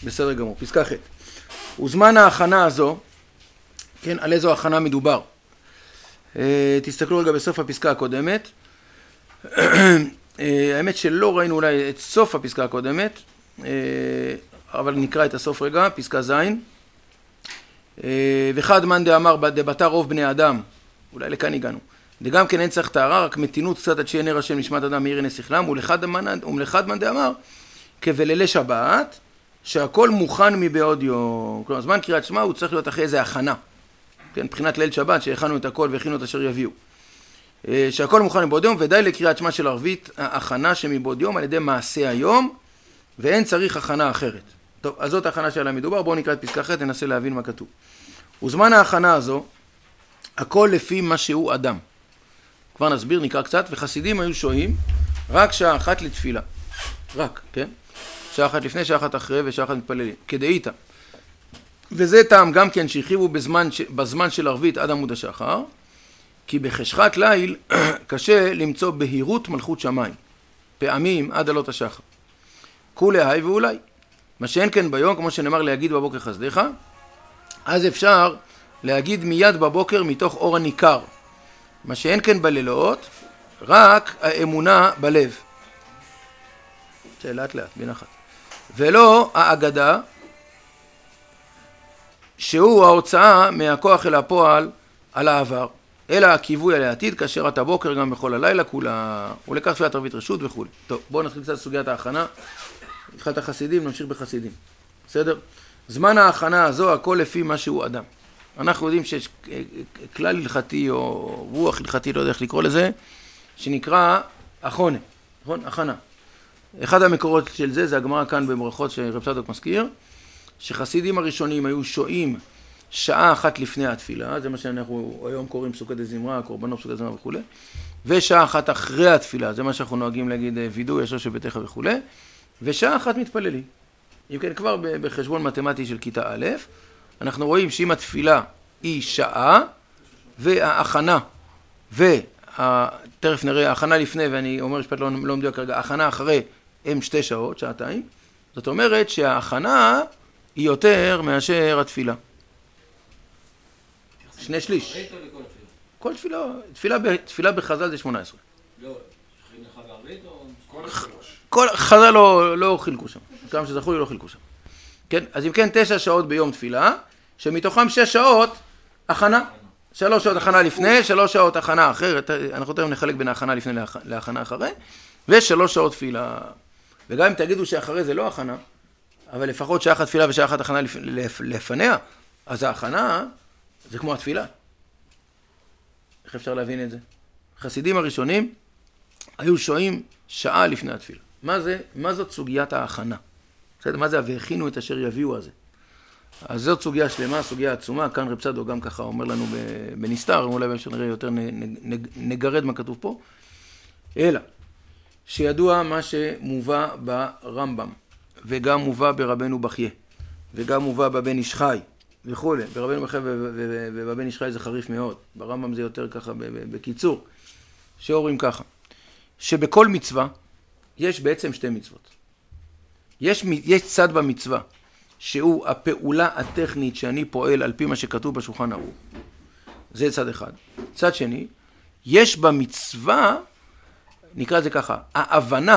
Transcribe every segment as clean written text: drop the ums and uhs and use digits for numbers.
בסדר גמור, פסקה ח'. וזמן ההכנה הזו, כן, על איזו הכנה מדובר. תסתכלו רגע בסוף הפסקה הקודמת. האמת שלא ראינו אולי את סוף הפסקה הקודמת, אבל נקרא את הסוף רגע, פסקה ז'. וחד מן דאמר דבתר רוב בני אדם, אולי לכאן הגענו. וגם כן אין צריך טהרה, רק מתינות קצת עד שיהיה נר השם נשמת אדם מאיר עיני שכלם, ולחד מן דאמר כבלילי שבת, שהכל מוכן מבעוד יום. כלומר, זמן קריאת שמע הוא צריך להיות אחרי איזה הכנה. כן, מבחינת ליל שבת שהכנו את הכל והכינו את אשר יביאו. שהכל מוכן מבעוד יום, ודי לקריאת שמע של ערבית, ההכנה שמבעוד יום על ידי מעשה היום, ואין צריך הכנה אחרת. טוב, אז זאת ההכנה שעליה מדובר, בואו נקרא את פסקה ח' ננסה להבין מה כתוב. וזמן ההכנה הזו, הכל לפי מה שהוא אדם. כבר נסביר, נקרא קצת, וחסידים היו שוהים רק שעה אחת לתפילה. רק, כן? שעה אחת לפני, שעה אחת אחרי ושעה אחת מתפללים. כדאיתא. וזה טעם גם כן שהרחיבו בזמן של ערבית עד עמוד השחר, כי בחשכת ליל קשה למצוא בהירות מלכות שמיים. פעמים עד עלות השחר. כולי היי ואולי. מה שאין כן ביום, כמו שנאמר להגיד בבוקר חסדיך, אז אפשר להגיד מיד בבוקר מתוך אור הניכר. מה שאין כן בלילות, רק האמונה בלב. לאט לאט, בנחת. ולא האגדה, שהוא ההוצאה מהכוח אל הפועל על העבר, אלא הכיווי על העתיד, כאשר אתה בוקר גם בכל הלילה כולה, ולכך תפילת ערבית רשות וכו'. טוב, בואו נתחיל קצת סוגיית ההכנה. התחלת החסידים, נמשיך בחסידים. בסדר? זמן ההכנה הזו, הכל לפי מה שהוא אדם. אנחנו יודעים שיש כלל הלכתי או רוח הלכתי, לא יודע איך לקרוא לזה, שנקרא הכונה, נכון? הכנה. אחד המקורות של זה הגמרא כאן במורכות שרב צדוק מזכיר, שחסידים הראשונים היו שוהים שעה אחת לפני התפילה, זה מה שאנחנו היום קוראים פסוקי דזמרה, קורבנות פסוקי דזמרה וכו', ושעה אחת אחרי התפילה, זה מה שאנחנו נוהגים להגיד וידוי ישר שביתך וכו', ושעה אחת מתפללים. אם כן, כבר בחשבון מתמטי של כיתה א', אנחנו רואים שאם התפילה היא שעה, וההכנה, תכף נראה, ההכנה לפני, ואני אומר משפט לא מדויק כרגע, ההכנה אחרי הם 2 שעות, שעתיים, זאת אומרת שההכנה היא יותר מאשר התפילה. 2/3. כל תפילה בחז"ל זה 18. לא, חינכה בערבית או? כל חז"ל לא חילקו שם, כמה שזכו לי לא חילקו שם. כן? אז אם כן 9 שעות ביום תפילה, שמתוכם 6 שעות הכנה. 3 שעות הכנה לפני, 3 שעות הכנה אחרת, אנחנו תכף נחלק בין ההכנה לפני להכנה אחרי, ו3 שעות תפילה. וגם אם תגידו שאחרי זה לא הכנה, אבל לפחות שעה אחת תפילה ושעה אחת הכנה לפניה, אז ההכנה זה כמו התפילה. איך אפשר להבין את זה? חסידים הראשונים היו שוהים שעה לפני התפילה. מה זאת סוגיית ההכנה? בסדר, מה זה והכינו את אשר יביאו הזה? אז זאת סוגיה שלמה, סוגיה עצומה, כאן רב צדוק גם ככה אומר לנו בנסתר, אולי בהמשך נראה יותר נגרד מה כתוב פה, אלא שידוע מה שמובא ברמב"ם, וגם מובא ברבנו בחייה, וגם מובא בבן איש חי וכו'. ברבנו בחייה ובבן איש חי זה חריף מאוד, ברמב"ם זה יותר ככה בקיצור, שאומרים ככה, שבכל מצווה יש בעצם 2 מצוות. יש צד במצווה, שהוא הפעולה הטכנית שאני פועל על פי מה שכתוב בשולחן ערוך. זה צד אחד. צד שני, יש במצווה, נקרא את זה ככה, ההבנה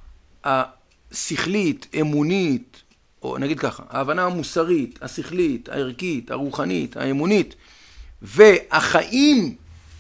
השכלית, אמונית, או נגיד ככה, ההבנה המוסרית, השכלית, הערכית, הרוחנית, האמונית, והחיים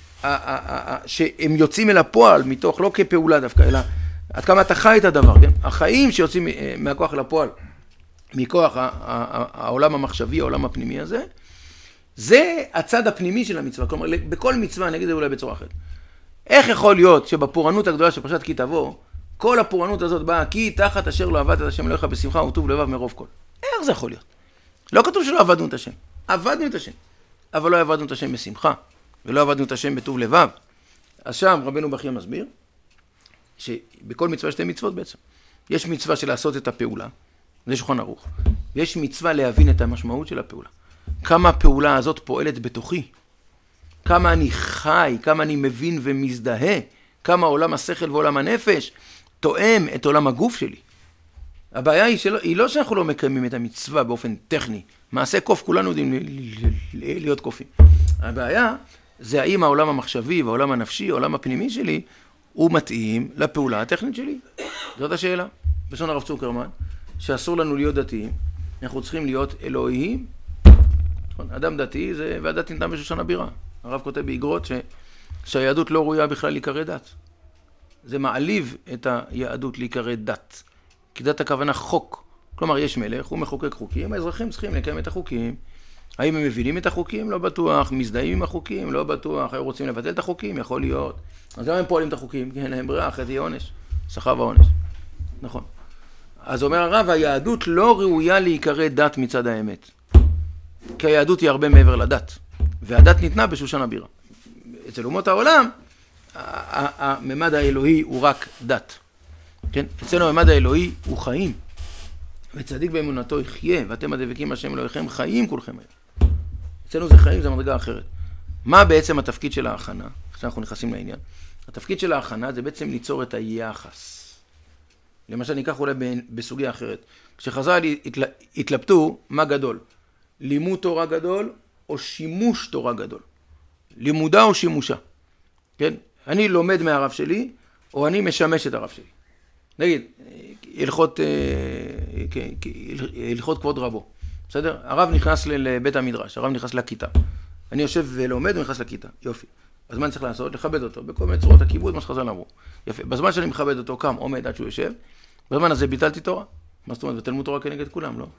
שהם יוצאים אל הפועל, מתוך לא כפעולה דווקא, אלא עד כמה אתה חי את הדבר, כן? החיים שיוצאים מהכוח אל הפועל, מכוח העולם המחשבי, העולם הפנימי הזה, זה הצד הפנימי של המצווה. כלומר, בכל מצווה, אני אגיד את זה אולי בצורה אחרת. איך יכול להיות שבפורענות הגדולה של פרשת כי תבוא, כל הפורענות הזאת באה, כי תחת אשר לא עבדת את השם אלוהיך בשמחה וטוב לבב מרוב כל. איך זה יכול להיות? לא כתוב שלא עבדנו את השם. עבדנו את השם. אבל לא עבדנו את השם בשמחה, ולא עבדנו את השם בטוב לבב. אז שם רבנו בחייה מסביר, שבכל מצווה 2 מצוות בעצם. יש מצווה של לעשות את הפעולה, זה שולחן ערוך. ויש מצווה להבין את המשמעות של הפעולה. כמה הפעולה הזאת פועלת בתוכי. כמה אני חי, כמה אני מבין ומזדהה. כמה עולם השכל ועולם הנפש תואם את עולם הגוף שלי. הבעיה היא לא שאנחנו לא מקיימים את המצווה באופן טכני. מעשה קוף, כולנו יודעים להיות קופים. הבעיה זה האם העולם המחשבי והעולם הנפשי, העולם הפנימי שלי, הוא מתאים לפעולה הטכנית שלי. זאת השאלה. בשון הרב צוקרמן, שאסור לנו להיות דתיים, אנחנו צריכים להיות אלוהיים. אדם דתי זה, והדת ניתנה בשושן הבירה. הרב כותב באגרות שהיהדות לא ראויה בכלל להיקרא דת. זה מעליב את היהדות להיקרא דת. כי דת הכוונה חוק. כלומר, יש מלך, הוא מחוקק חוקים, האזרחים צריכים לקיים את החוקים. האם הם מבינים את החוקים? לא בטוח. מזדהים עם החוקים? לא בטוח. היו רוצים לבטל את החוקים? יכול להיות. אז גם הם פועלים את החוקים, כי אין להם ברירה, אחרי זה עונש. שכר ועונש. נכון. אז אומר הרב, היהדות לא ראויה להיקרא דת מצד האמת. כי היהדות היא הרבה מעבר לדת. והדת ניתנה בשושן הבירה. אצל אומות העולם, הממד האלוהי הוא רק דת. כן? אצלנו הממד האלוהי הוא חיים. וצדיק באמונתו יחיה, ואתם הדבקים השם אלוהיכם חיים כולכם היום. אצלנו זה חיים, זה מדרגה אחרת. מה בעצם התפקיד של ההכנה? עכשיו אנחנו נכנסים לעניין. התפקיד של ההכנה זה בעצם ליצור את היחס. למשל ניקח אולי בסוגיה אחרת. כשחז"ל התלבטו, מה גדול? לימוד תורה גדול או שימוש תורה גדול? לימודה או שימושה? כן? אני לומד מהרב שלי, או אני משמש את הרב שלי. נגיד, הלכות כבוד רבו. בסדר? הרב נכנס לבית המדרש, הרב נכנס לכיתה. אני יושב ולומד ונכנס לכיתה. יופי. אז מה אני צריך לעשות? לכבד אותו. בכל מיני צורות הכיבוד, מה שחז"ל אמרו. יפה. בזמן שאני מכבד אותו, קם, עומד עד שהוא יושב. בזמן הזה ביטלתי תורה. מה זאת אומרת? ותלמוד תורה כנגד כולם, לא?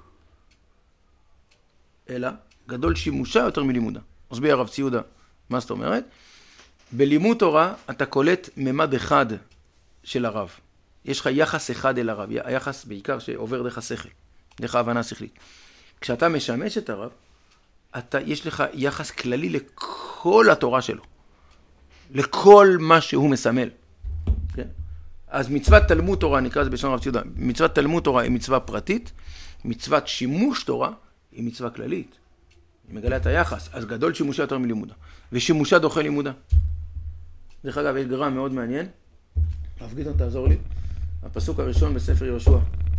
אלא, גדול שימושה יותר מלימודה. מסביר הרב ציודה. מה זאת אומרת? בלימוד תורה אתה קולט ממד אחד של הרב. יש לך יחס אחד אל הרב. היחס בעיקר שעובר דרך השכל. דרך ההבנה השכלית. כשאתה משמש את הרב, יש לך יחס כללי לכל התורה שלו. לכל מה שהוא מסמל. כן? אז מצוות תלמוד תורה, נקרא זה בשם הרב ציודה, מצוות תלמוד תורה היא מצווה פרטית, מצוות שימוש תורה היא מצווה כללית. היא מגלה את היחס, אז גדול שימושה יותר מלימודה. ושימושה דוחה לימודה. דרך אגב, יש גרם מאוד מעניין. הרב גדעון, תעזור לי. הפסוק הראשון בספר יהושע.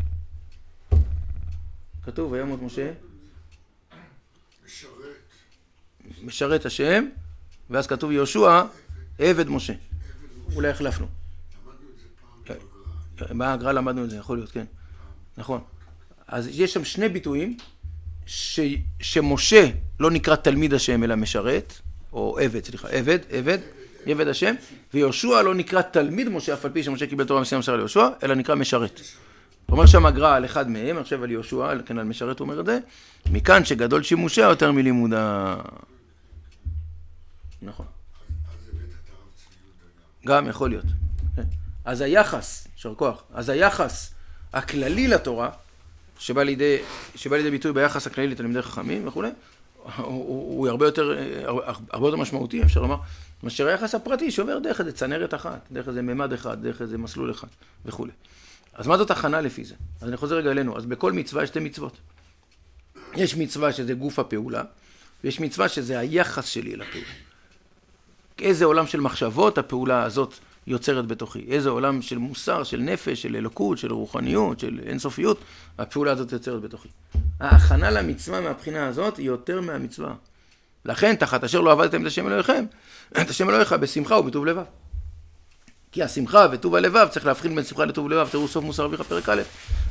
כתוב, וימות משה. משרת השם, ואז כתוב יהושע, עבד משה. אולי החלפנו. למדנו את זה פעם. בהגר"א למדנו את זה, יכול להיות, כן. נכון. אז יש שם שני ביטויים, שמשה לא נקרא תלמיד השם, אלא משרת, או עבד, סליחה, עבד השם, ויהושע לא נקרא תלמיד משה, אף על פי שמשה קיבל תורה מסוים מסר ליהושע, אלא נקרא משרת. אומר שם הגר"א על אחד מהם, עכשיו על יהושע, כן, על משרת הוא אומר את זה, מכאן שגדול שימושה יותר מלימודה. נכון. אז הבאת את הרב צבי יהודה גם יכול להיות. אז היחס, יישר כוח, אז היחס הכללי לתורה, שבא לידי ביטוי ביחס הכללי לתלמידי חכמים וכו', הוא הרבה יותר משמעותי, אפשר לומר, מאשר היחס הפרטי שעובר דרך איזה צנרת אחת, דרך איזה ממד אחד, דרך איזה מסלול אחד וכו'. אז מה זאת הכנה לפי זה? אז אני חוזר רגע אלינו. אז בכל מצווה יש שתי מצוות. יש מצווה שזה גוף הפעולה, ויש מצווה שזה היחס שלי אל הפעולה. איזה עולם של מחשבות הפעולה הזאת יוצרת בתוכי. איזה עולם של מוסר, של נפש, של אלוקות, של רוחניות, של אינסופיות, הפעולה הזאת יוצרת בתוכי. ההכנה למצווה מהבחינה הזאת היא יותר מהמצווה. לכן, תחת אשר לא עבדתם את השם אלוהיכם, את השם אלוהיך בשמחה ובטוב לבב. כי השמחה וטוב הלבב, צריך להבחין בין שמחה לטוב לבב, תראו סוף מוסר אביך פרק א'.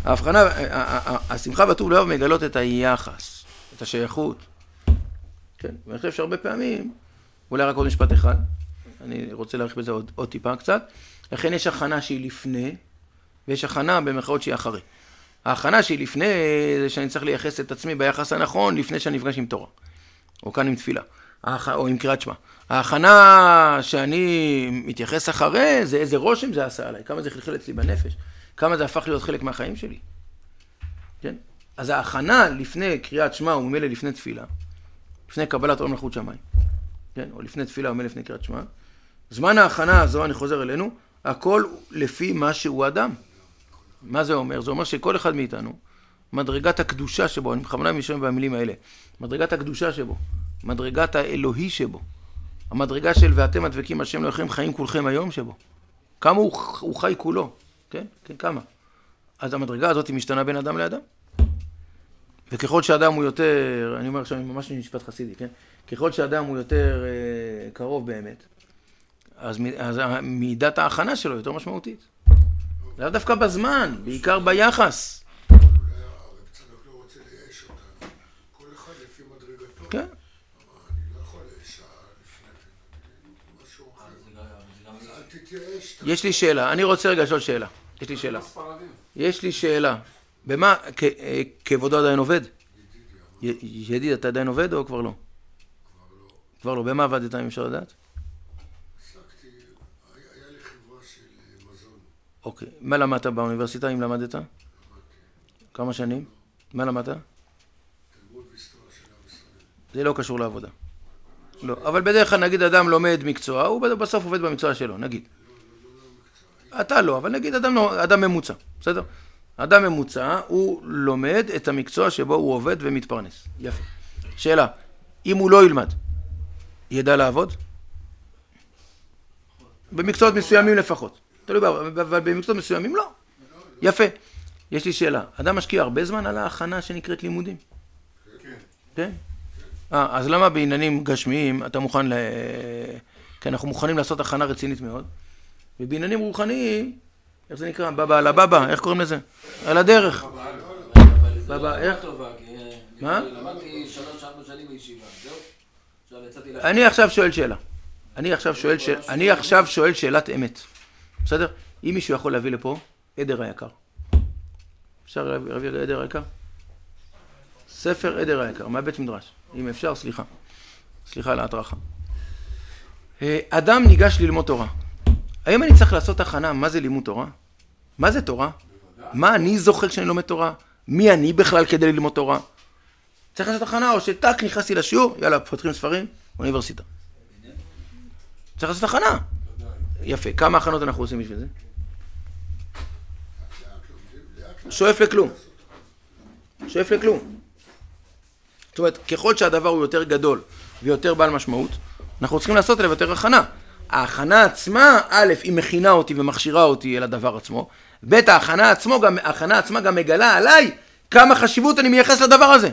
השמחה וטוב לבב מגלות את היחס, את השייכות. כן, ואני חושב שהרבה פעמים, אולי רק עוד משפט אחד, אני רוצה להאריך בזה עוד טיפה קצת, לכן יש הכנה שהיא לפני, ויש הכנה במרכאות שהיא אחרי. ההכנה שהיא לפני, זה שאני צריך לייחס את עצמי ביחס הנכון, לפני שאני נפגש עם תורה, או כאן עם תפילה. או עם קריאת שמע. ההכנה שאני מתייחס אחרי, זה איזה רושם זה עשה עליי, כמה זה חלחל אצלי בנפש, כמה זה הפך להיות חלק מהחיים שלי. כן? אז ההכנה לפני קריאת שמע וממילא לפני תפילה, לפני קבלת עול מלכות שמיים, כן? או לפני תפילה וממילא לפני קריאת שמע, זמן ההכנה הזו, אני חוזר אלינו, הכל לפי מה שהוא אדם. מה זה אומר? זה אומר שכל אחד מאיתנו, מדרגת הקדושה שבו, אני בכוונה משתמש במילים האלה, מדרגת הקדושה שבו, מדרגת האלוהי שבו, המדרגה של ואתם הדבקים השם אלוהיכם חיים כולכם היום שבו. כמה הוא חי כולו, כן? כן, כמה? אז המדרגה הזאת היא משתנה בין אדם לאדם. וככל שאדם הוא יותר, אני אומר עכשיו ממש משפט חסידי, כן? ככל שאדם הוא יותר קרוב באמת, אז מידת ההכנה שלו יותר משמעותית. זה דווקא בזמן, בעיקר ביחס. אולי הרב צדוק לא רוצה לייאש אותנו. כל אחד לפי מדרגתו. כן. אבל אני לא יכול לייאש לפני משהו אחר. אל תתייאש. יש לי שאלה, אני רוצה רגע לשאול שאלה. יש לי שאלה. במה, כבודו עדיין עובד? ידיד, אתה עדיין עובד או כבר לא? כבר לא. במה עבדת, אם אפשר לדעת? עסקתי, היה לי חברה של מזון. אוקיי. מה למדת באוניברסיטה, אם למדת? כמה שנים? מה למדת? תלמוד והיסטוריה של עם ישראל. זה לא קשור לעבודה. לא. אבל בדרך כלל נגיד אדם לומד מקצוע, הוא בסוף עובד במקצוע שלו, נגיד. אתה לא, אבל נגיד אדם ממוצע, בסדר? אדם ממוצע, הוא לומד את המקצוע שבו הוא עובד ומתפרנס. יפה. שאלה, אם הוא לא ילמד, ידע לעבוד? במקצועות מסוימים לפחות. אבל במקצועות מסוימים לא. יפה. יש לי שאלה, אדם משקיע הרבה זמן על ההכנה שנקראת לימודים? כן. כן? אז למה בעניינים גשמיים אתה מוכן כי אנחנו מוכנים לעשות הכנה רצינית מאוד, ובעניינים רוחניים, איך זה נקרא? בבא על הבבא, איך קוראים לזה? על הדרך. בבא, איך? מה? למדתי 3-4 שנים בישיבה, זהו? אני עכשיו שואל שאלה. אני עכשיו שואל שאלת אמת. בסדר? אם מישהו יכול להביא לפה עדר היקר. אפשר להביא עדר היקר? ספר עדר היקר, מהבית מדרש. אם אפשר, סליחה. סליחה על ההטרחה. אדם ניגש ללמוד תורה. האם אני צריך לעשות הכנה? מה זה לימוד תורה? מה זה תורה? מה אני זוכר כשאני לומד תורה? מי אני בכלל כדי ללמוד תורה? צריך לעשות הכנה, או שטק נכנסתי לשיעור, יאללה, פותחים ספרים, אוניברסיטה. צריך לעשות הכנה. יפה, כמה הכנות אנחנו עושים בשביל זה? שואף לכלום. שואף לכלום. זאת אומרת, ככל שהדבר הוא יותר גדול ויותר בעל משמעות, אנחנו צריכים לעשות עליו יותר הכנה. ההכנה עצמה, א', היא מכינה אותי ומכשירה אותי אל הדבר עצמו, ב', ההכנה עצמה גם מגלה עליי כמה חשיבות אני מייחס לדבר הזה.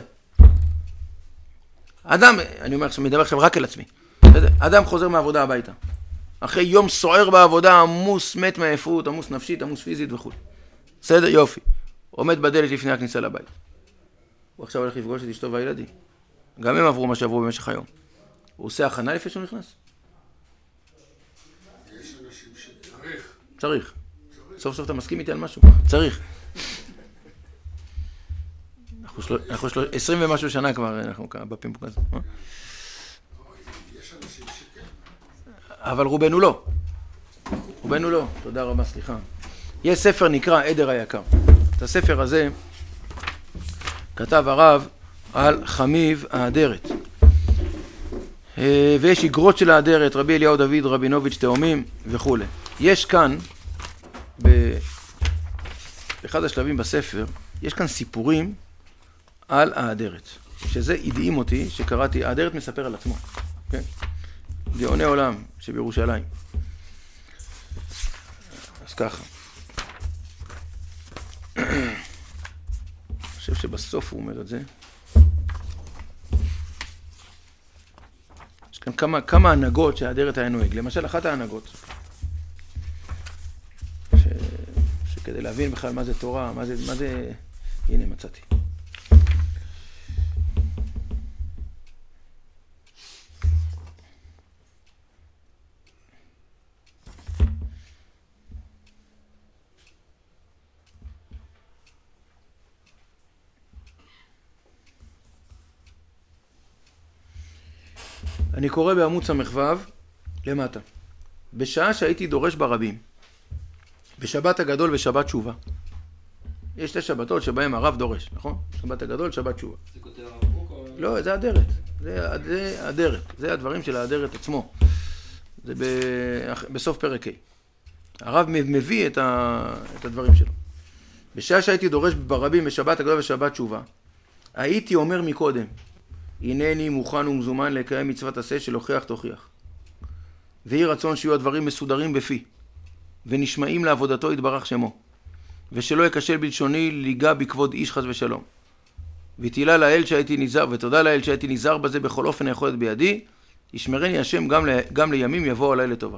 אדם, אני אומר עכשיו, מדבר עכשיו רק אל עצמי. אדם חוזר מהעבודה הביתה. אחרי יום סוער בעבודה, עמוס, מת מעייפות, עמוס נפשית, עמוס פיזית וכו'. בסדר, יופי. עומד בדלת לפני הכניסה לבית. הוא עכשיו הולך לפגוש את אשתו והילדים. גם הם עברו מה שעברו במשך היום. הוא עושה הכנה לפני שהוא נכנס? יש אנשים צריך. סוף סוף אתה מסכים איתי על משהו? צריך. אנחנו 20 ומשהו שנה כבר, אנחנו בפינפוק הזה. יש אנשים שכן. אבל רובנו לא. רובנו לא. תודה רבה, סליחה. יש ספר נקרא עדר היקר. את הספר הזה כתב הרב על חמיב האדרת. ויש אגרות של האדרת, רבי אליהו דוד, רבינוביץ' תאומים וכו'. יש כאן, באחד השלבים בספר, יש כאן סיפורים על האדרת. שזה הדהים אותי שקראתי, האדרת מספר על עצמו. כן? גאוני עולם שבירושלים. אז ככה. אני חושב שבסוף הוא אומר את זה. יש כאן כמה הנהגות שהאדרת היה נוהג. למשל, אחת ההנהגות, שכדי להבין בכלל מה זה תורה, מה זה... הנה, מצאתי. אני קורא בעמוד ס"ו למטה. בשעה שהייתי דורש ברבים, בשבת הגדול ושבת תשובה. יש שתי שבתות שבהם הרב דורש, נכון? שבת הגדול, שבת תשובה. זה כותב הרב קוק או... לא, זה אדרת. זה אדרת. זה הדברים של האדרת עצמו. זה בסוף פרק ה'. הרב מביא את הדברים שלו. בשעה שהייתי דורש ברבים בשבת הגדול ושבת תשובה, הייתי אומר מקודם, הנני מוכן ומזומן לקיים מצוות עשה של הוכיח תוכיח. ויהי רצון שיהיו הדברים מסודרים בפי, ונשמעים לעבודתו יתברך שמו. ושלא יקשל בלשוני ליגע בכבוד איש חס ושלום. ותהילה לאל שהייתי נזהר, ותודה לאל שהייתי נזהר בזה בכל אופן היכולת בידי, ישמרני השם גם לימים יבוא עליי לטובה.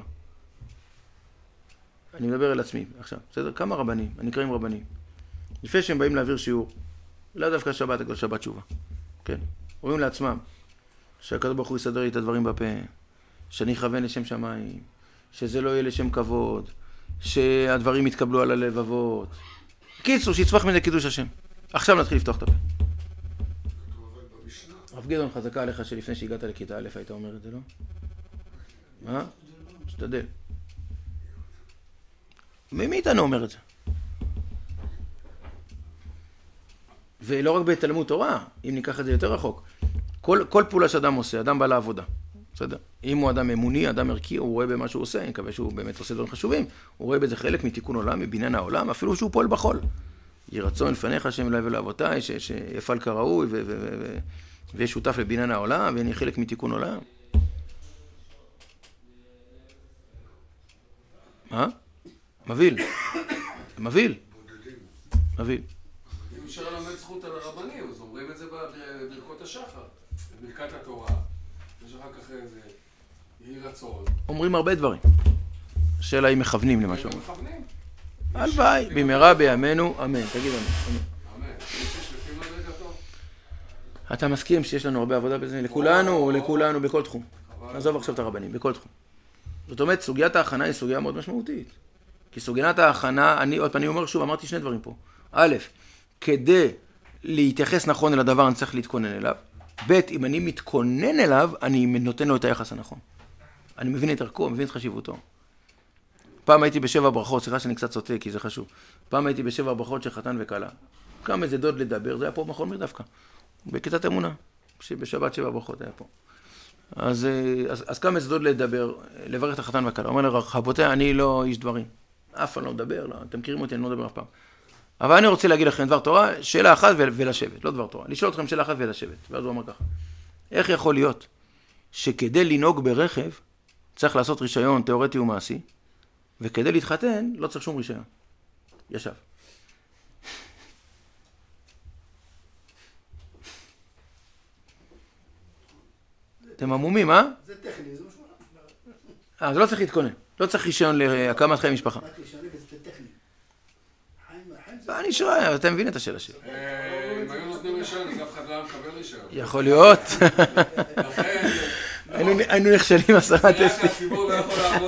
אני מדבר על עצמי עכשיו, בסדר? כמה רבנים, הנקראים רבנים. לפני שהם באים להעביר שיעור, לא דווקא שבת, אבל שבת תשובה. כן, אומרים לעצמם, שהקדוש ברוך הוא יסדר לי את הדברים בפה, שאני אכוון לשם שמיים, שזה לא יהיה לשם כבוד, שהדברים יתקבלו על הלבבות. קיצור, שיצמח מזה קידוש השם. עכשיו נתחיל לפתוח את הפה. רב גדעון, חזקה עליך שלפני שהגעת לכיתה א' היית אומר את זה, לא? מה? שתדל. מי איתנו אומר את זה? ולא רק בתלמוד תורה, אם ניקח את זה יותר רחוק. כל פעולה שאדם עושה, אדם בא לעבודה. בסדר? אם הוא אדם אמוני, אדם ערכי, הוא רואה במה שהוא עושה, אני מקווה שהוא באמת עושה דברים חשובים, הוא רואה בזה חלק מתיקון עולם, מבניין העולם, אפילו שהוא פועל בחול. יהי רצון לפניך השם אליי ולאבותיי, שיפעל כראוי ויהיה שותף לבניין העולם, ויהיה חלק מתיקון עולם. מה? מבהיל. מבהיל. מבהיל. אם אפשר ללמד זכות על הרבנים, אז אומרים את זה בברכות השחר, בברכת התורה. יש אחר כך איזה יהי רצון. אומרים הרבה דברים. השאלה היא מכוונים למה שאומרים. מכוונים? הלוואי, במהרה בימינו, אמן. תגיד אמן. אמן. יש לפי מדרגתו. אתה מסכים שיש לנו הרבה עבודה בזה? לכולנו, בכל תחום. נעזוב עכשיו את הרבנים, בכל תחום. זאת אומרת, סוגיית ההכנה היא סוגיה מאוד משמעותית. כי סוגיית ההכנה, אני אומר שוב, אמרתי שני דברים פה. א', כדי להתייחס נכון אל הדבר, אני צריך להתכונן אליו. ב', אם אני מתכונן אליו, אני נותן לו את היחס הנכון. אני מבין את ערכו, מבין את חשיבותו. פעם הייתי בשבע ברכות, סליחה שאני קצת סוטה, כי זה חשוב. פעם הייתי בשבע ברכות של חתן וכלה. קם איזה דוד לדבר, זה היה פה במכון מיר דווקא. בכיתת אמונה, בשבת שבע ברכות היה פה. אז קם איזה דוד לדבר, לברך את החתן וכלה. הוא אומר לרבותיי, אני לא איש דברים. אף פעם לא מדבר, לא, אתם מכירים אותי, אני לא מדבר אף פעם. אבל אני רוצה להגיד לכם דבר תורה, שאלה אחת ולשבת, לא דבר תורה. לשאול אתכם שאלה אחת ולשבת. ואז הוא אמר ככה, איך יכול להיות שכדי לנהוג ברכב צריך לעשות רישיון תיאורטי ומעשי, וכדי להתחתן לא צריך שום רישיון? ישב. אתם עמומים, אה? זה טכני, זה משהו. זה לא צריך להתכונן. לא צריך רישיון להקמת חיי משפחה. אני שואל, אתה מבין את השאלה שלי. אם היו נותנים רישיון, אז אף אחד לא היה מקבל רישיון. יכול להיות. לכן... היינו נכשלים 10 טסטים. הציבור לא יכול לעבוד.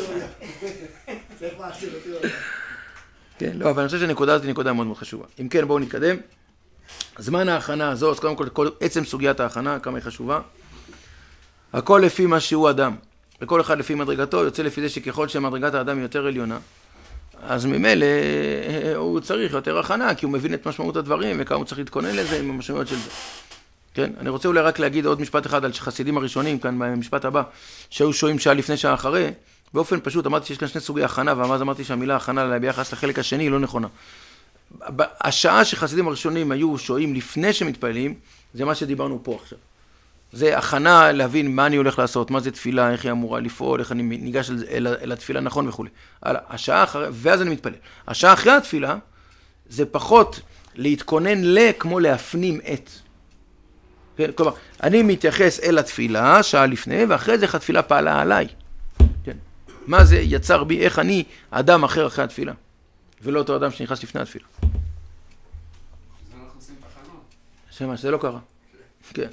כן, לא, אבל אני חושב שהנקודה הזאת היא נקודה מאוד מאוד חשובה. אם כן, בואו נתקדם. זמן ההכנה הזו, אז קודם כל, עצם סוגיית ההכנה, כמה היא חשובה. הכל לפי מה שהוא אדם. וכל אחד לפי מדרגתו, יוצא לפי זה שככל שמדרגת האדם היא יותר עליונה, אז ממילא הוא צריך יותר הכנה, כי הוא מבין את משמעות הדברים, וכמה הוא צריך להתכונן לזה עם המשמעויות של זה. כן? אני רוצה אולי רק להגיד עוד משפט אחד על חסידים הראשונים, כאן במשפט הבא, שהיו שוהים שעה לפני שעה אחרי, באופן פשוט אמרתי שיש כאן שני סוגי הכנה, ואז אמרתי שהמילה הכנה ביחס לחלק השני היא לא נכונה. השעה שחסידים הראשונים היו שוהים לפני שמתפעלים, זה מה שדיברנו פה עכשיו. זה הכנה להבין מה אני הולך לעשות, מה זה תפילה, איך היא אמורה לפעול, איך אני ניגש אל התפילה נכון וכו'. השעה אחרי, ואז אני מתפלל. השעה אחרי התפילה, זה פחות להתכונן כמו להפנים את. כן? כלומר, אני מתייחס אל התפילה, שעה לפני, ואחרי זה איך התפילה פעלה עליי. כן? מה זה יצר בי, איך אני אדם אחרי התפילה, ולא אותו אדם שנכנס לפני התפילה. זה אנחנו עושים תחנות. שמה, שזה לא קרה. כן.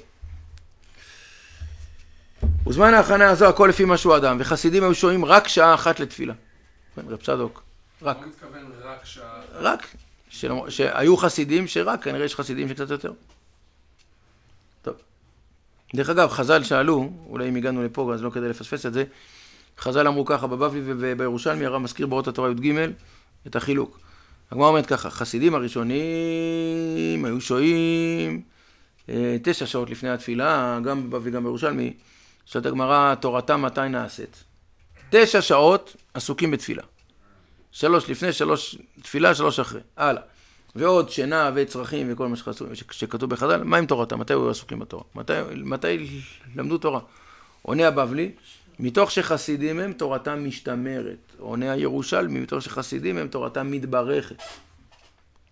וזמן ההכנה הזו הכל לפי משהו אדם, וחסידים היו שוהים רק שעה אחת לתפילה. רב צדוק, רק. לא מתכוון רק שעה. רק. שהיו חסידים שרק, כנראה יש חסידים שקצת יותר. טוב. דרך אגב, חז"ל שאלו, אולי אם הגענו לפה, אז לא כדי לפספס את זה, חז"ל אמרו ככה, בבבלי ובירושלמי, הרב מזכיר באורות התורה י"ג את החילוק. הגמרא אומרת ככה, חסידים הראשונים היו שוהים 9 שעות לפני התפילה, גם בבבלי וגם בירושלמי, שאת הגמרא תורתם מתי נעשית. 9 שעות עסוקים בתפילה. 3 לפני, 3 תפילה, 3 אחרי. הלאה. ועוד שינה וצרכים וכל מה שכתוב בחז"ל, מה עם תורתם? מתי היו עסוקים בתורה? מתי למדו תורה? עונה הבבלי, מתוך שחסידים הם תורתם משתמרת. עונה הירושלמי, מתוך שחסידים הם תורתם מתברכת.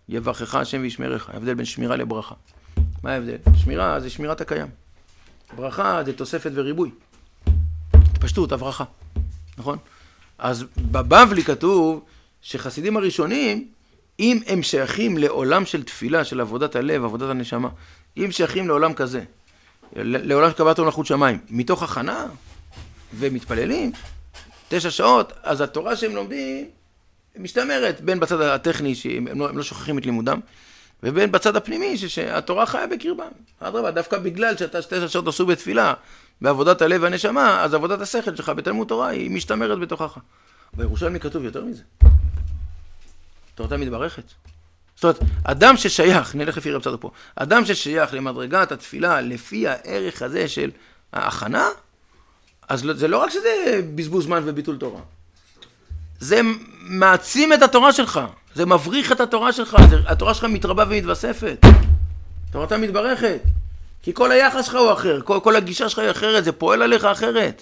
יברכך השם וישמרך. ההבדל בין שמירה לברכה. מה ההבדל? שמירה זה שמירת הקיים. ברכה זה תוספת וריבוי. פשטות, הברכה. נכון? אז בבבלי כתוב שחסידים הראשונים, אם הם שייכים לעולם של תפילה, של עבודת הלב, עבודת הנשמה, אם שייכים לעולם כזה, לעולם של קבלת מלכות שמיים, מתוך הכנה ומתפללים, 9 שעות, אז התורה שהם לומדים משתמרת בין בצד הטכני, שהם לא שוכחים את לימודם, ובין בצד הפנימי, שהתורה חיה בקרבם. אדרבה, דווקא בגלל שאתה 9 שעות עסוק בתפילה, בעבודת הלב והנשמה, אז עבודת השכל שלך בתלמוד תורה היא משתמרת בתוכך. בירושלמי כתוב יותר מזה. תורתה מתברכת. זאת אומרת, אדם ששייך, נלך לפי רב צדוק פה, אדם ששייך למדרגת התפילה לפי הערך הזה של ההכנה, אז זה לא רק שזה בזבוז זמן וביטול תורה. זה מעצים את התורה שלך, זה מבריך את התורה שלך, התורה שלך מתרבה ומתווספת. תורתה מתברכת. כי כל היחס שלך הוא אחר, כל הגישה שלך היא אחרת, זה פועל עליך אחרת.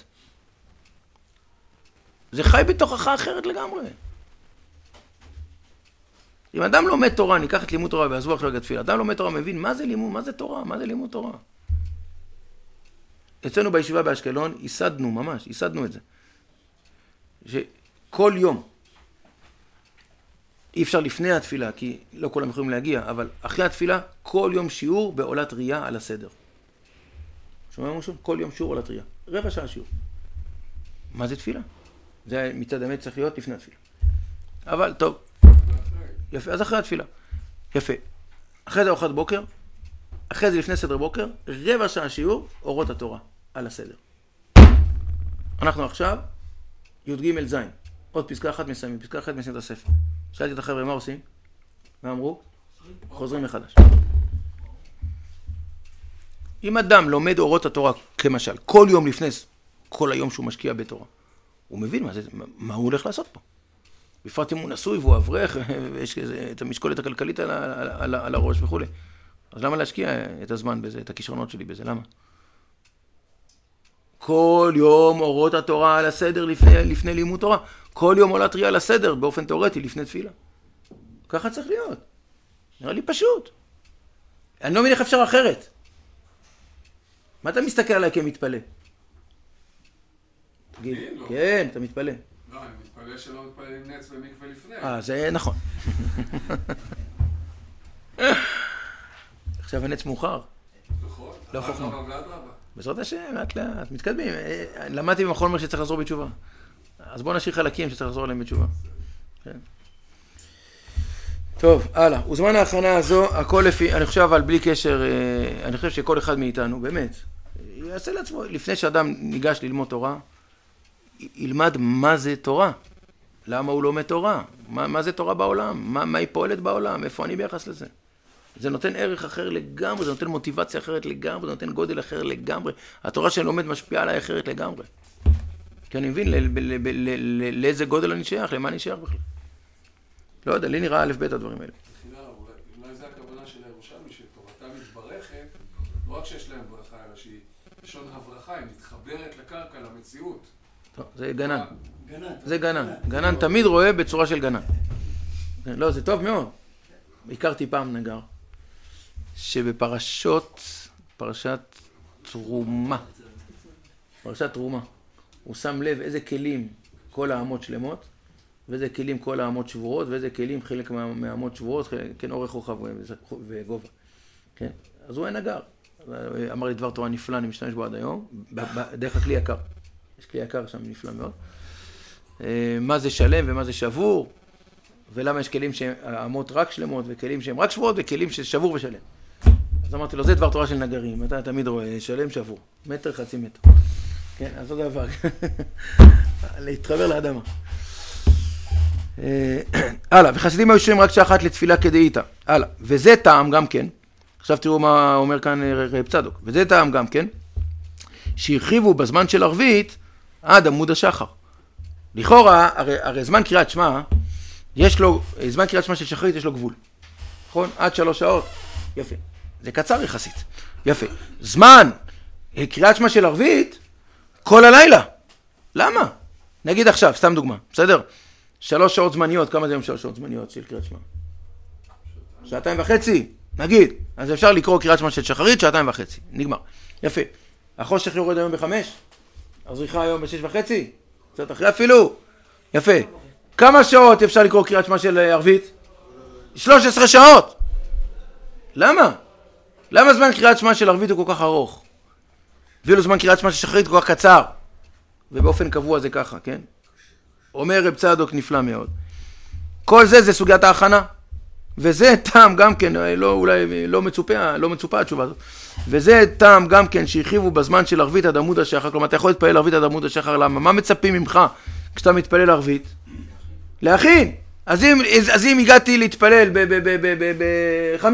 זה חי בתוכך אחרת לגמרי. אם אדם לומד תורה, ניקח את לימוד תורה ועזבו עכשיו התפילה, אדם לומד תורה מבין מה זה לימוד, מה זה תורה, מה זה לימוד תורה. אצלנו בישיבה באשקלון, ייסדנו את זה. שכל יום, אי אפשר לפני התפילה, כי לא כולם יכולים להגיע, אבל אחרי התפילה, כל יום שיעור בעולת ראייה על הסדר. שומעים משהו? כל יום שיעור עולת ראייה. 15 שעה שיעור. מה זה תפילה? זה מצד האמת צריך להיות לפני התפילה. אבל טוב. יפה, אז אחרי התפילה. יפה. אחרי זה ארוחת בוקר, אחרי זה לפני סדר בוקר, 15 שעה שיעור, אורות התורה על הסדר. אנחנו עכשיו, י"ג ז', עוד פסקה אחת מסיימים, פסקה אחת מסיימים את הספר. שאלתי את החבר'ה, מה עושים? מה אמרו? חוזרים מחדש. אם אדם לומד אורות התורה, כמשל, כל יום לפני, כל היום שהוא משקיע בתורה, הוא מבין מה הוא הולך לעשות פה. בפרט אם הוא נשוי והוא אברך, ויש את המשקולת הכלכלית על הראש וכו'. אז למה להשקיע את הזמן בזה, את הכישרונות שלי בזה? למה? כל יום אורות התורה על הסדר לפני לימוד תורה. כל יום עולת ראייה על הסדר באופן תיאורטי לפני תפילה. ככה צריך להיות. נראה לי פשוט. אני לא מבין איך אפשר אחרת. מה אתה מסתכל עליי כמתפלא? תגיד, כן, אתה מתפלא. לא, אני מתפלא שלא מתפלא עם נץ ומקווה לפני. זה נכון. עכשיו הנץ מאוחר. נכון. לא חוכמה. אדרבה. בעזרת השם, לאט לאט, מתקדמים. למדתי במכון אומר שצריך לחזור בתשובה. אז בואו נשאיר חלקים שצריך לחזור עליהם בתשובה. כן. טוב, הלאה. וזמן ההכנה הזו, הכל לפי, אני חושב אבל בלי קשר, אני חושב שכל אחד מאיתנו, באמת, יעשה לעצמו, לפני שאדם ניגש ללמוד תורה, ילמד מה זה תורה. למה הוא לומד תורה? מה זה תורה בעולם? מה היא פועלת בעולם? איפה אני ביחס לזה? זה נותן ערך אחר לגמרי, זה נותן מוטיבציה אחרת לגמרי, זה נותן גודל אחר לגמרי. התורה שאני לומד משפיעה עליי אחרת לגמרי. כי אני מבין לאיזה גודל אני שייך, למה אני שייך בכלל. לא יודע, לי נראה א' ב' הדברים האלה. אולי זה הכוונה של הירושלמי, שתורתה מתברכת, לא רק שיש להם ברכה, אלא שהיא לשון הברכה, היא מתחברת לקרקע, למציאות. טוב, זה גנן. זה גנן. גנן תמיד רואה בצורה של גנן. לא, זה טוב מאוד. הכרתי פעם נגר, פרשת תרומה, הוא שם לב איזה כלים כל האמות שלמות, ואיזה כלים כל האמות שבורות, ואיזה כלים חלק מהאמות שבורות, כן, אורך רוחב וגובה. כן? אז הוא היה נגר. אמר לי דבר תורה נפלא, אני משתמש בו עד היום, דרך הכלי יקר. יש כלי יקר שם נפלא מאוד. מה זה שלם ומה זה שבור, ולמה יש כלים שהאמות רק שלמות, וכלים שהם רק שבורות, וכלים ששבור ושלם. אז אמרתי לו, זה דבר תורה של נגרים, אתה תמיד רואה, שלם שבור, מטר חצי מטר. כן, אז עוד דבר, להתחבר לאדמה. הלאה, וחסידים היו שומעים רק שעה אחת לתפילה כדאיתא. הלאה, וזה טעם גם כן, עכשיו תראו מה אומר כאן רב צדוק, וזה טעם גם כן, שהרחיבו בזמן של ערבית עד עמוד השחר. לכאורה, הרי זמן קריאת שמע, זמן קריאת שמע של שחרית יש לו גבול. נכון? עד 3 שעות. יפה. זה קצר יחסית. יפה. זמן קריאת שמע של ערבית, כל הלילה. למה? נגיד עכשיו, סתם דוגמה. בסדר? 3 שעות זמניות, כמה זה היום 3 שעות זמניות של קריאת שמע? 2.5, נגיד. אז אפשר לקרוא קריאת שמע של שחרית 2.5, נגמר. יפה. החושך יורד היום ב5, הזריחה היום ב6.5, קצת אחרי אפילו. יפה. כמה שעות אפשר לקרוא קריאת שמע של ערבית? 13 שעות. למה? למה זמן קריאת שמע של ערבית הוא כל כך ארוך? ואילו זמן קריאת שמע של שחרית הוא כל כך קצר. ובאופן קבוע זה ככה, כן? אומר רב צדוק נפלא מאוד. כל זה סוגיית ההכנה. וזה טעם גם כן, אולי לא מצופה התשובה הזאת. וזה טעם גם כן שהרחיבו בזמן של ערבית עד עמוד השחר. כלומר, אתה יכול להתפלל ערבית עד עמוד השחר, למה? מה מצפים ממך כשאתה מתפלל ערבית? להכין. אז אם הגעתי להתפלל ב5,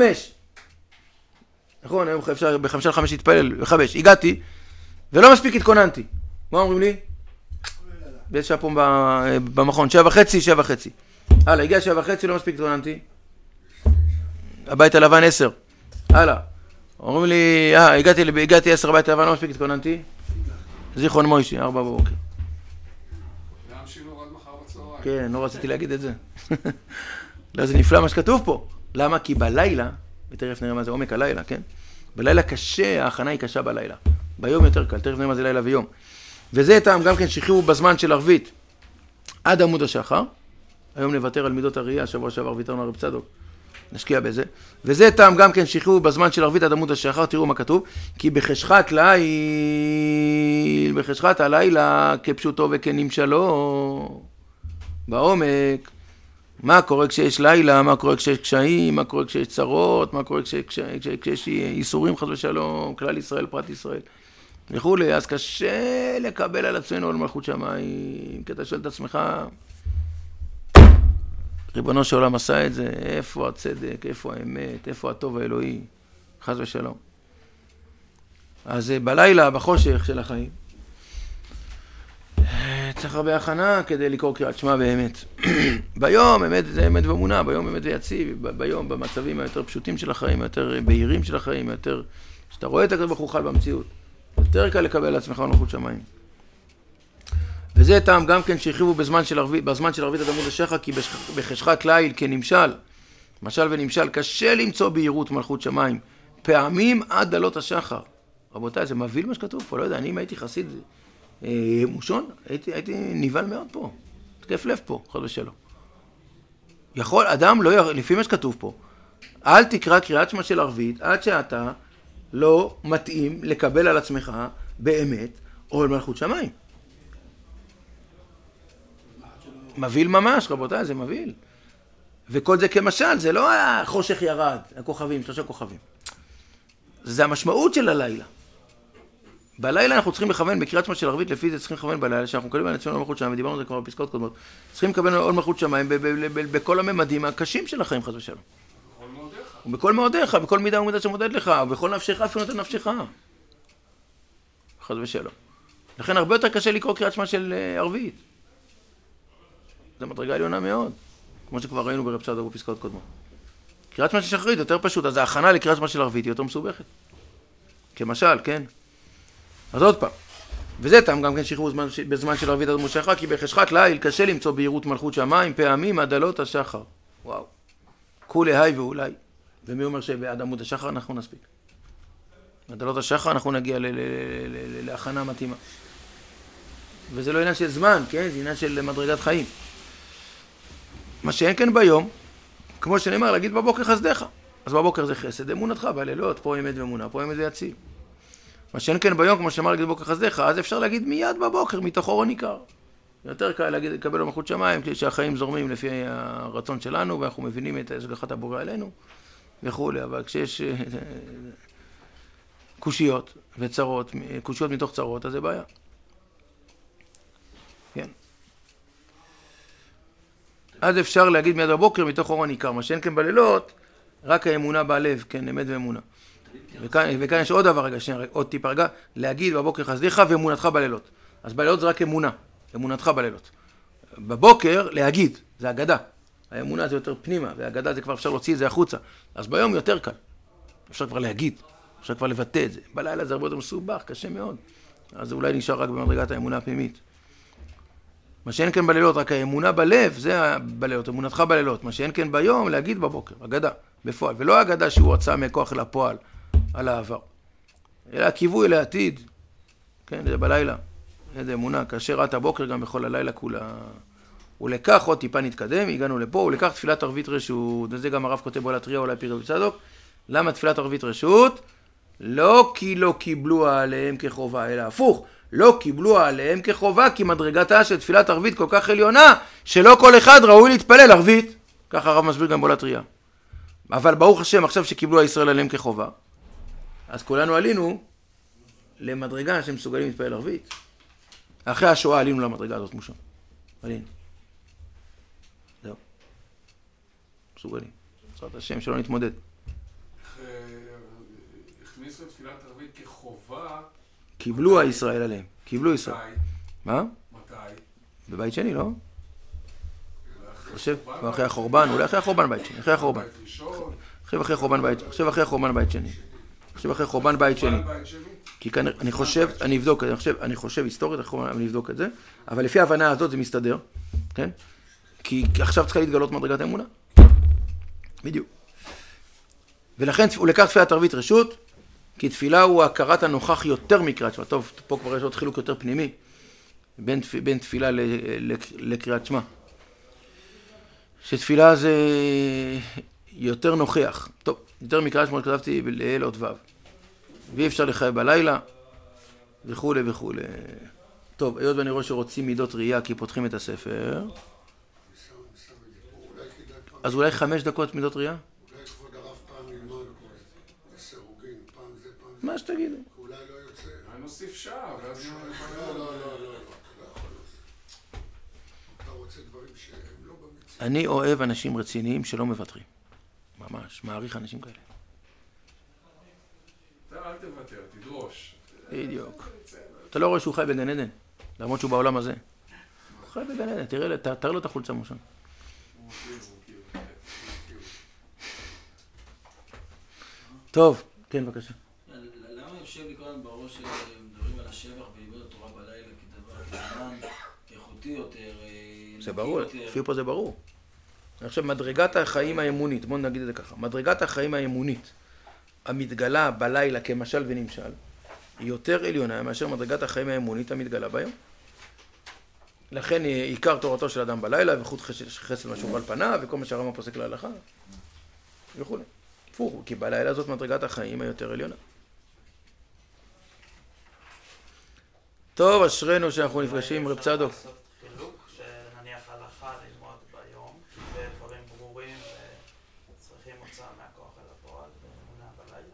נכון, היום אפשר ב5 להתפלל, ב5, הגעתי, ולא מספיק התכוננתי. מה אומרים לי? באיזה שעה פה במכון, 7.5. הלאה, הגיע 7.5, לא מספיק התכוננתי. הבית הלבן 10. הלאה. אומרים לי, הגעתי 10 הבית הלבן, לא מספיק התכוננתי. זיכרון מוישי, 4 בבוקר. גם שיעור עד מחר בצהריים. כן, לא רציתי להגיד את זה. לא, זה נפלא מה שכתוב פה. למה? כי בלילה, ותכף נראה מה זה עומק הלילה, כן? בלילה קשה, ההכנה היא קשה בלילה. ביום יותר קל, תכף נראה מה זה לילה ויום. וזה טעם גם כן שחררו בזמן של ערבית עד עמוד השחר. היום נוותר על מידות הראייה, שבוע שעבר ויתרנו הרב צדוק. נשקיע בזה. וזה טעם גם כן שחררו בזמן של ערבית עד עמוד השחר, תראו מה כתוב. כי בחשכת הלילה כפשוטו וכנמשלו. בעומק. מה קורה כשיש לילה, מה קורה כשיש קשיים, מה קורה כשיש צרות, מה קורה כשיש איסורים חס ושלום, כלל ישראל, פרט ישראל. וכולי, אז קשה לקבל על עצמנו על מלכות שמיים, כי אתה שואל את עצמך, ריבונו של עולם עשה את זה, איפה הצדק, איפה האמת, איפה הטוב האלוהי, חס ושלום. אז בלילה, בחושך של החיים, צריך הרבה הכנה כדי לקרוא קריאת שמע באמת. ביום אמת זה אמת ואמונה, ביום אמת זה יציב, ביום במצבים היותר פשוטים של החיים, היותר בהירים של החיים, יותר שאתה רואה את הקדוש ברוך הוא חל במציאות. יותר קל לקבל לעצמך מלכות שמיים. וזה טעם גם כן שהרחיבו בזמן של ערבית עד עמוד השחר, כי בחשכת ליל כנמשל, משל ונמשל, קשה למצוא בהירות מלכות שמיים, פעמים עד דלות השחר. רבותיי, זה מבהיל מה שכתוב פה, לא יודע, אני אם הייתי חסיד מושון, הייתי נבהל מאוד פה, תקף לב פה, חד ושלום. יכול, אדם לא, לפי מה שכתוב פה, אל תקרא קריאת שמע של ערבית, עד שאתה לא מתאים לקבל על עצמך באמת עול מלכות שמיים. מבהיל ממש, רבותיי, זה מבהיל. וכל זה כמשל, זה לא החושך ירד, הכוכבים, 3 כוכבים. זה המשמעות של הלילה. בלילה אנחנו צריכים לכוון, בקריאת שמע של ערבית, לפי זה צריכים לכוון בלילה, שאנחנו מקבלים על עצמנו עול מלכות שמיים, ודיברנו על זה כבר בפסקאות קודמות. צריכים לקבל עול מלכות שמיים בכל הממדים הקשים של החיים, חס ושלום. ובכל מאודיך, בכל מידה ומידה שמודד לך, ובכל נפשך אפילו נותן נפשך. חס ושלום. לכן הרבה יותר קשה לקרוא קריאת שמע של ערבית. זה מדרגה עליונה מאוד, כמו שכבר ראינו ברב צדוק בפסקאות קודמות. קריאת שמע של שחרית יותר פשוט, אז ההכנה לקריאת שמע של ערבית היא יותר מסובכת. כמשל, כן? אז עוד פעם. וזה טעם גם כן שחררו בזמן של ערבית עד עמוד השחר, כי בחשכת ליל קשה למצוא בהירות מלכות שמיים, פעמים עד דלות השחר. וואו. כולי היי ואולי. ומי אומר שבעד עמוד השחר אנחנו נספיק? עד דלות השחר אנחנו נגיע להכנה מתאימה. וזה לא עניין של זמן, כן? זה עניין של מדרגת חיים. מה שאין כן ביום, כמו שנאמר, להגיד בבוקר חסדך. אז בבוקר זה חסד, אמונתך, בלילות, פה אמת ואמונה, פה אמת ויציב. מה שאין כן ביום, כמו שנאמר, להגיד בבוקר חסדך, אז אפשר להגיד מיד בבוקר, מתוך אור הניכר. יותר קל לקבל מלכות שמיים, כשהחיים זורמים לפי הרצון שלנו, ואנחנו מבינים את השגחת הבורא עלינו, וכו'. אבל כשיש קושיות וצרות, קושיות מתוך צרות, אז זה בעיה. כן. אז אפשר להגיד מיד בבוקר מתוך אור הניכר, מה שאין כן בלילות, רק האמונה בלב, כן, אמת ואמונה. וכאן יש עוד דבר רגע, עוד טיפ רגע, להגיד בבוקר חסדיך ואמונתך בלילות. אז בלילות זה רק אמונה, אמונתך בלילות. בבוקר להגיד, זה אגדה. האמונה זה יותר פנימה, והאגדה זה כבר אפשר להוציא את זה החוצה. אז ביום יותר קל. אפשר כבר להגיד, אפשר כבר לבטא את זה. בלילה זה הרבה יותר מסובך, קשה מאוד. אז זה אולי נשאר רק במדרגת האמונה הפנימית. מה שאין כן בלילות, רק האמונה בלב, זה בלילות, אמונתך בלילות. מה שאין כן ביום, להגיד בבוקר, אגדה, בפועל. ולא אגדה שהוא הוצא מכוח אל הפועל על העבר. אלא הכיווי לעתיד, כן, זה בלילה. איזה אמונה, כאשר ראת הבוקר גם בכל הלילה כולה. ולקח עוד טיפה נתקדם, הגענו לפה, ולקח תפילת ערבית רשות, וזה גם הרב כותב בו לטריה, אולי פירא בצדוק. למה תפילת ערבית רשות? לא כי לא קיבלו עליהם כחובה, אלא הפוך. לא קיבלו עליהם כחובה, כי מדרגתה של תפילת ערבית כל כך עליונה, שלא כל אחד ראוי להתפלל ערבית. ככה הרב מסביר גם בו לטריה. אבל ברוך השם, עכשיו שקיבלו הישראל עליהם כחובה, אז כולנו עלינו למדרגה שמסוגלים להתפלל ערבית. אחרי השואה עלינו למדרגה הזאת מושם. עלינו. זהו. מסוגלים. בעזרת השם שלא נתמודד. הכניסו תפילת ערבית כחובה. קיבלו הישראל עליהם. קיבלו ישראל. מה? מתי? בבית שני, לא? חושב, אחרי החורבן, אולי אחרי החורבן בית שני, אחרי החורבן. עכשיו אחרי חורבן בית, עכשיו אחרי חורבן בית שני. עכשיו אחרי חורבן בית שני. כי כאן, אני חושב, אני אבדוק, אני חושב היסטורית, אני אבדוק את זה, אבל לפי ההבנה הזאת זה מסתדר, כן? כי עכשיו צריכה להתגלות מדרגת האמונה. בדיוק. ולכן הוא לקח תפילת ערבית רשות, כי תפילה הוא הכרת הנוכח יותר מקריאת שמע. טוב, פה כבר יש עוד חילוק יותר פנימי, בין תפילה לקריאת שמע. שתפילה זה יותר נוכח. טוב, יותר מקריאת שמע כתבתי לאל עוד ו'. ואי אפשר לחייב בלילה, וכו' וכו'. טוב, היות ואני רואה שרוצים מידות ראייה כי פותחים את הספר, אז אולי 5 דקות מידות ראייה? אולי כבוד הרב פעם נלמד לסירוגין, פעם זה, פעם זה. מה שתגידו. אולי לא יוצא. אני נוסיף שעה, ואז לא, אתה לא יכול לעשות. אתה רוצה דברים שהם לא במציאות. אני אוהב אנשים רציניים שלא מוותרים. ממש, מעריך אנשים כאלה. אל תוותר, תדרוש. בדיוק. אתה לא רואה שהוא חי בגן עדן, למרות שהוא בעולם הזה. הוא חי בגן עדן, תראה לו את החולצה מושן. טוב, כן, בבקשה. למה יושב לי כאן בראש שמדברים על השבח ולימוד התורה בלילה כזמן איכותי יותר? זה ברור, לפי פה זה ברור. עכשיו, מדרגת החיים האמונית, בואו נגיד את זה ככה, מדרגת החיים האמונית המתגלה בלילה כמשל ונמשל, היא יותר עליונה מאשר מדרגת החיים האמונית המתגלה ביום. לכן עיקר תורתו של אדם בלילה, וחוט חסד משוב על פניו, וכל מה שהרמב"ם פוסק להלכה, וכו'. הפוך, כי בלילה זאת מדרגת החיים היותר עליונה. טוב, אשרינו שאנחנו נפגשים עם רב צדוק. חילוק שנניח הלכה ללמוד ביום, כי זה דברים ברורים וצריכים הוצאה מהכוח אל הפועל ואמונה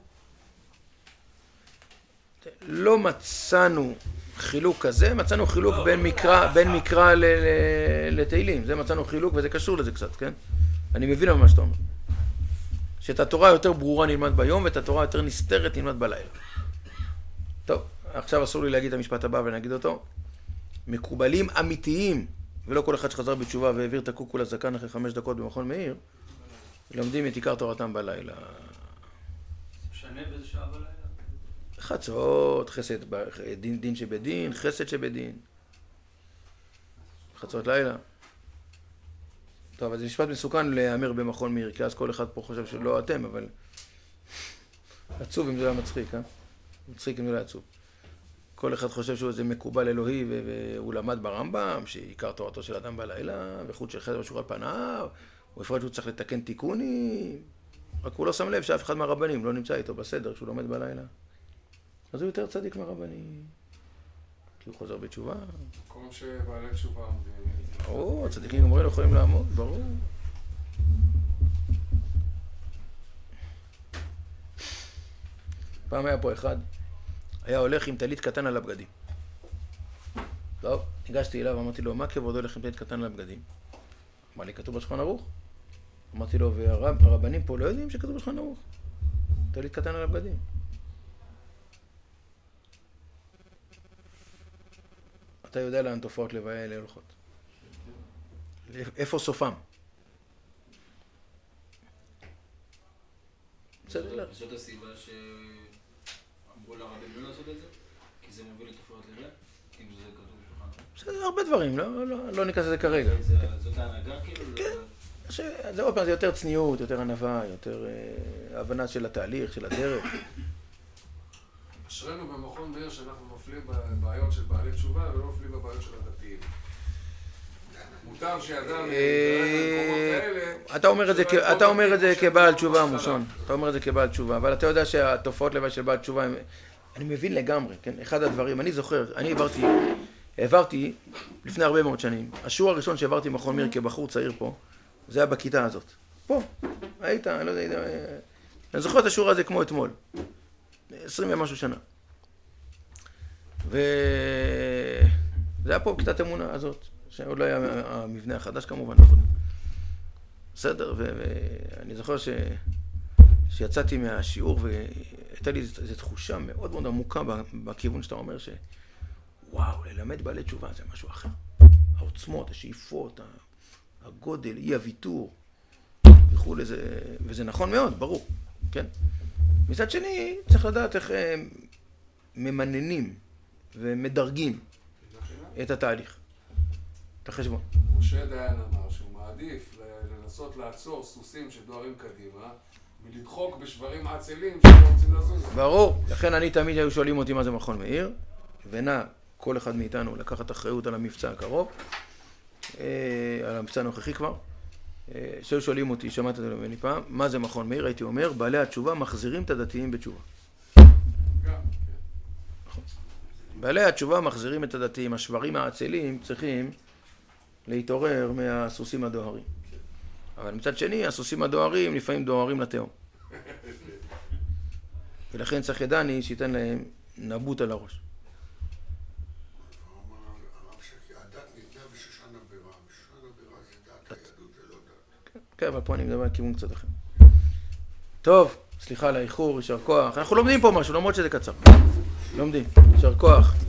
בלילה. לא מצאנו חילוק כזה, מצאנו חילוק בין מקרא לתהילים. זה מצאנו חילוק וזה קשור לזה קצת, כן? אני מבין מה שאתה אומר. שאת התורה יותר ברורה נלמד ביום ואת התורה יותר נסתרת נלמד בלילה. טוב, עכשיו אסור לי להגיד את המשפט הבא ונגיד אותו. מקובלים אמיתיים, ולא כל אחד שחזר בתשובה והעביר את הקוקו לזקן אחרי 5 דקות במכון מאיר, לומדים את עיקר תורתם בלילה. משנה באיזה שעה בלילה? חצות, חסד, דין שבדין, חסד שבדין. חצות לילה. טוב, אז זה משפט מסוכן להיאמר במכון מאיר, כי אז כל אחד פה חושב שלא אתם, אבל עצוב אם זה לא מצחיק, אה? מצחיק אם זה לא עצוב. כל אחד חושב שהוא איזה מקובל אלוהי, והוא למד ברמב"ם, שעיקר תורתו של אדם בלילה, וחוט של חסד משוך על פניו, הוא הפרד שהוא צריך לתקן תיקונים, רק הוא לא שם לב שאף אחד מהרבנים לא נמצא איתו בסדר כשהוא לומד בלילה. אז הוא יותר צדיק מהרבנים, כי הוא חוזר בתשובה. מקום שבעלי תשובה ברור, הצדיקים גמורים לא יכולים לעמוד, ברור. פעם היה פה אחד, היה הולך עם טלית קטן על הבגדים. טוב, ניגשתי אליו, אמרתי לו, מה כבודו הולך עם טלית קטן על הבגדים? אמר לי, כתוב בשולחן ערוך. אמרתי לו, והרבנים פה לא יודעים שכתוב בשולחן ערוך. טלית קטן על הבגדים. אתה יודע לאן תופעות לוואי האלה הולכות. איפה סופם? בסדר לך. זאת הסיבה שאמרו לרבים לא לעשות את זה? כי זה מוביל לתופעות לוואי? אם זה כתוב בשולחן ערוך? הרבה דברים, לא ניכנס לזה כרגע. זאת ההנהגה כאילו? כן. זה עוד פעם, זה יותר צניעות, יותר ענווה, יותר הבנה של התהליך, של הדרך. אשרנו במכון מאיר שאנחנו נופלים בבעיות של בעלי תשובה ולא נופלים בבעיות של הדתיים. מוטב שאדם במקומות כאלה... אתה אומר את זה כבעל תשובה, מושון. אתה אומר את זה כבעל תשובה, אבל אתה יודע שהתופעות לוואי של בעל תשובה, אני מבין לגמרי, כן? אחד הדברים, אני זוכר, אני העברתי לפני הרבה מאוד שנים, השיעור הראשון שהעברתי במכון מאיר כבחור צעיר פה, זה היה בכיתה הזאת. פה, היית, אני לא יודע, אני זוכר את השיעור הזה כמו אתמול. 20 ומשהו שנה. וזה היה פה בכיתת אמונה הזאת, שעוד לא היה המבנה החדש כמובן, נכון. בסדר, ואני זוכר שיצאתי מהשיעור והייתה לי איזו תחושה מאוד מאוד עמוקה בכיוון שאתה אומר וואו, ללמד בעלי תשובה זה משהו אחר. העוצמות, השאיפות, הגודל, אי הוויתור, וכו' וזה נכון מאוד, ברור, כן? מצד שני, צריך לדעת איך ממננים ומדרגים את התהליך, את החשבון. משה דיין אמר שהוא מעדיף לנסות לעצור סוסים שדוהרים קדימה ולדחוק בשברים עצלים שלא רוצים לזוז. ברור, לכן אני תמיד היו שואלים אותי מה זה מכון מאיר, ונע כל אחד מאיתנו לקחת אחריות על המבצע הקרוב, על המבצע הנוכחי כבר. שהיו שואלים אותי, שמעת את זה ממני פעם, מה זה מכון מאיר? הייתי אומר, בעלי התשובה מחזירים את הדתיים בתשובה. בעלי התשובה מחזירים את הדתיים, השברים העצלים צריכים להתעורר מהסוסים הדוהרים. אבל מצד שני, הסוסים הדוהרים לפעמים דוהרים לתהום. ולכן צריך ידעני שייתן להם נבוט על הראש. כן, אבל פה אני מדבר על כיוון קצת אחר. טוב, סליחה על האיחור, יישר כוח. אנחנו לומדים פה משהו, למרות שזה קצר. לומדים, יישר כוח.